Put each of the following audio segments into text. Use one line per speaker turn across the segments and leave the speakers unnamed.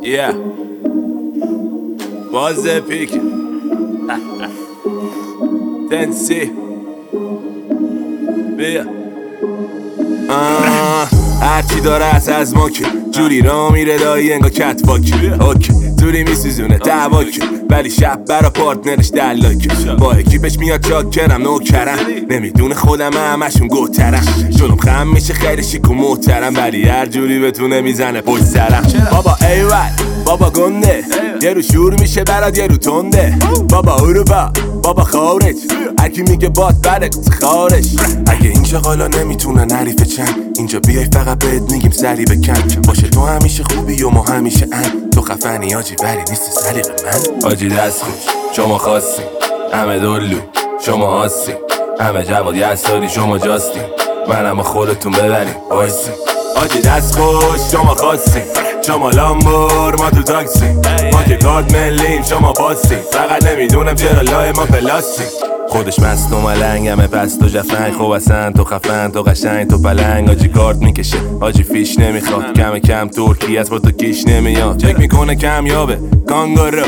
Yeah. باز پیک تنسی بیا هرچی داره از ما که جوری را میره دایی انگا کت واکی اوکی زوری میسوزونه دعواکی ولی شب برا پارتنرش دلاکی با اکیپش میاد چاکرم نوکرم نمیدونه خودم همشون گوترم جلوم خم میشه خیلی شیک و محترم ولی هر جوری بتونه میزنه پشت سرم بابا ایول بابا گنده یه رو شور میشه برات یه رو تنده بابا اروپا بابا خارج هرکی میگه باد بره خارج اگه این شغالا نمیتونن حریف چند اینجا بیای فقط بهت میگیم سری بکن باشه تو همیشه خوبی و ما همیشه تو خفنی آجی ولی نیست سلیق من آجی دست خوش شما خواستیم همه دلو شما هاستی همه جواد یستاری شما جاستی من اما خودتون ببریم وایسی آجی دست خوش شما خواستیم شما لامبور ما تو تاکسی ما که کارت ملیم شما پاسی فقط نمیدونم چرا لای ما پلاستیک خودش مست و ملنگ همه پست و جفنگ خوب اصلا تو خفن تو قشنگ تو پلنگ آجی کارت میکشه آجی فیش نمیخواد کم کم ترکی از با تو کیش نمیاد چک میکنه کمیابه کانگورو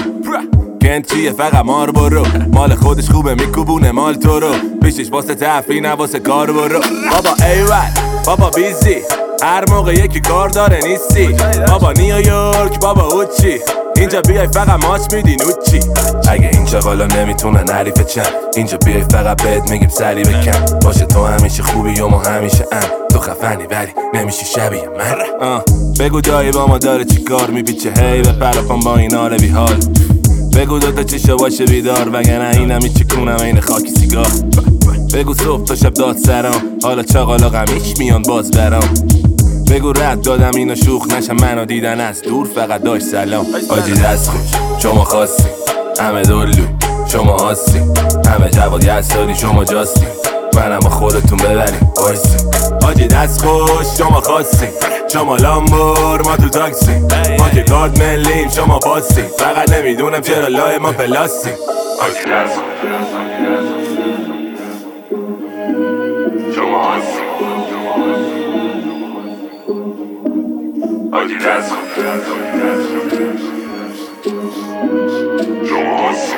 کن چیه فقط مار برو مال خودش خوبه میکوبونه مال تو رو پیشش واسه تفری نه واسه کار برو بابا ایول بابا بیزی هر موقع یکی کار داره نیستی بابا نیویورک بابا اوچی اینجا بیای فقط ماچ میدی نوچی اگه این شغالا نمیتونن حریف چند اینجا بیای فقط بهت میگیم سری بکن باشه تو همیشه خوبی و ما همیشه تو خفنی ولی نمیشی شبیه من بگو دایی با ما داره چی کار میپیچه هی به پراپان با این حال بی حال بگو دوتا چشا باشه بیدار وگرنه اینم هیچی کنم این خاکی سیگار بگو صبح تا شب داد سرام حالا چاقالا غمیش میان باز برام بگو رد دادم اینو شوخ نشم منو دیدن از دور فقط داشت سلام آجی دست خوش شما خواستیم همه دلو شما هاستی همه جواد یستاری شما جاستی من اما خودتون ببریم وایسی آجی دست خوش شما خواستیم شما لامبور ما تو تاکسی ما که کارت ملیم شما پاسی فقط نمیدونم چرا لای ما پلاستیک آجی دست خوش شما هاستی آجی دست خوش شما هاستی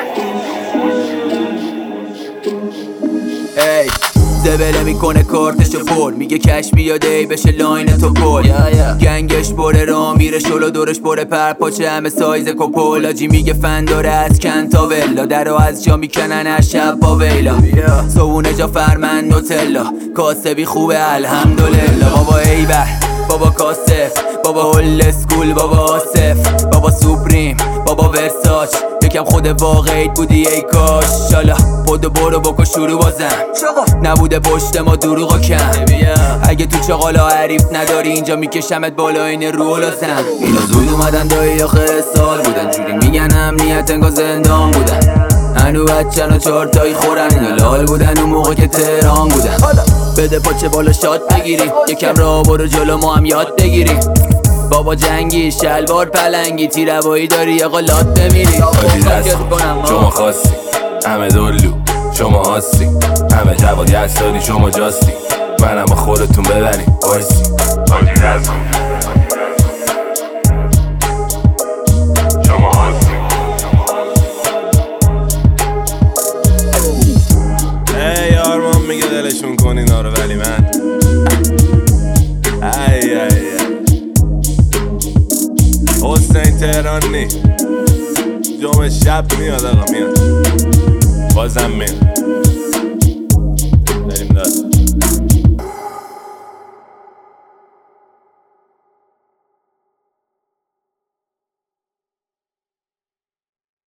ای زبله میکنه کارتشو پر میگه کش بیاده ای بشه لاین تو پل گنگش بره را میره شلو دورش بره پرپاچه همه سایز کپل آجی میگه فن داره از کن تا ولا درو از جا میکنن از شب با ویلا صبونه جا فرمن نوتلا کاسبی خوبه الحمدلله بابا ایبر بابا کاسف بابا هول اسکول بابا آصف بابا سوپریم بابا ورساچ یکم خود واقعیت بودی ای کاش شالا پودو برو بکن شروع بازم نبوده پشت ما دروغا کم اگه تو چاقالا حریف نداری اینجا میکشمت بالا این رو لازم اینا زود اومدن دایی آخر سال بودن جوری میگن امنیت انگار زندان بودن هنو بچن و چارتایی خورن اینا لال بودن اون موقع که تهران بودن بده پاچه بالا شات بگیریم یکم راه برو جلو ما هم یاد بگیریم بابا جنگی شلوار پلنگی تیروایی داری آقا لات بمیری
آجی دست شما خواستی همه دلو شما هاستی همه جواد یستاری شما جاستی من اما خودتون ببریم وایسی آجی دست شما هاستی ای آرمان میگه دلشون کن اینا رو ولی من ای حسین تهرانی جمعه شب میاد آقا میاد بازم میاد